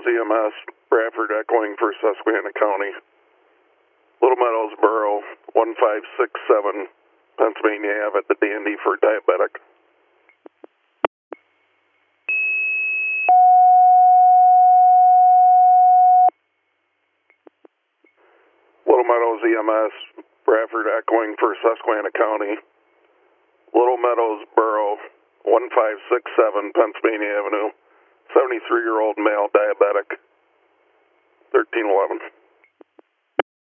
Meadows EMS, Bradford echoing for Susquehanna County. Little Meadows Borough, 1567, Pennsylvania Ave at the Dandy for diabetic. Little Meadows EMS, Bradford echoing for Susquehanna County. Little Meadows Borough, 1567 Pennsylvania Avenue, 73-year-old male diabetic, 1311.